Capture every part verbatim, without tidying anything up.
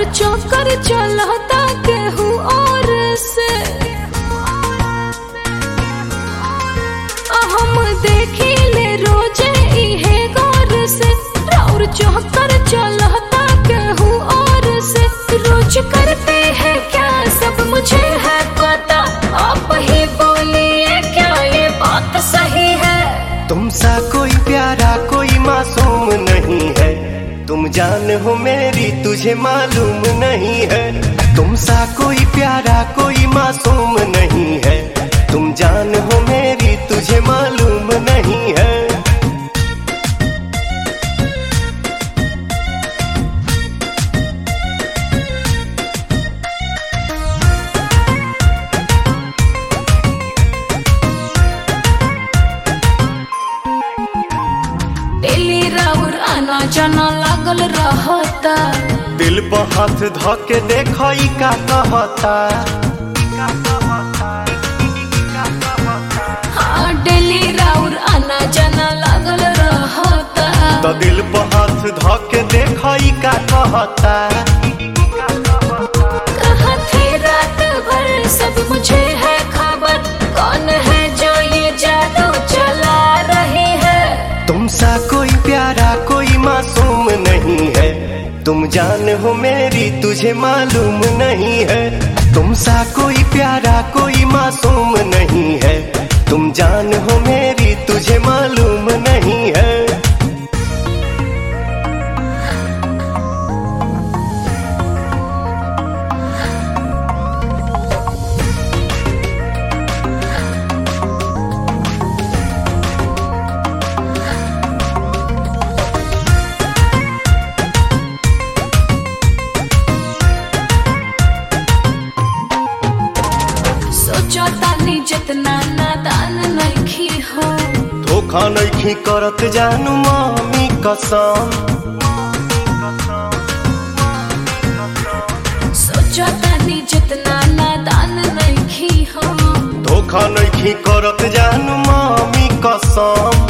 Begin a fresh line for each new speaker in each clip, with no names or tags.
चौकर चलता केहू और से। हम देखी ले रोजे इहे गौर से, और चौकर चलता केहू और से। रोज करते हैं क्या सब मुझे है पता, आप ही बोलिए क्या ये बात सही है।
तुमसा कोई प्यारा कोई मासूम नहीं है, तुम जान हो मेरी तुझे मालूम नहीं है। तुमसा कोई प्यारा कोई मासूम नहीं है, तुम जान हो मेरी तुझे मालूम नहीं है।
डेली राउर आना जाना लागल रहता,
दिल पर हाथ धके देखो ई का कहता।
हाँ डेली राउर आना जाना लागल रहता,
तो दिल पर हाथ धके देखो ई का कहता।
कहाँ थे रात भर सब मुझे है खबर, कौन है जो ये जादू चला रही है।
तुमसा कोई प्यारा कोई मासूम नहीं है, तुम जान हो मेरी तुझे मालूम नहीं है। तुमसा कोई प्यारा कोई मासूम नहीं है, तुम जान हो मेरी तुझे मालूम नहीं है।
सोचतानी जितना नादान नइखी हो,
धोखा नइखी करत जानू मामी कसम।
सोचतानी जितना नादान नइखी हो,
धोखा नइखी करत जानू मामी कसम।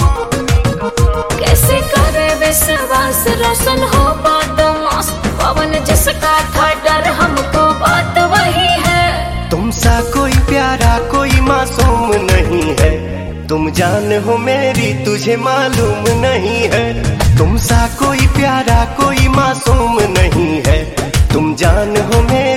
कैसे करे विश्वास रोशन हो बदमाश, पवन जिसका था डर हमको बात वही है।
तुमसा कोई प्यारा कोई मासूम नहीं है, तुम जान हो मेरी तुझे मालूम नहीं है। तुमसा कोई प्यारा कोई मासूम नहीं है, तुम जान हो मेरी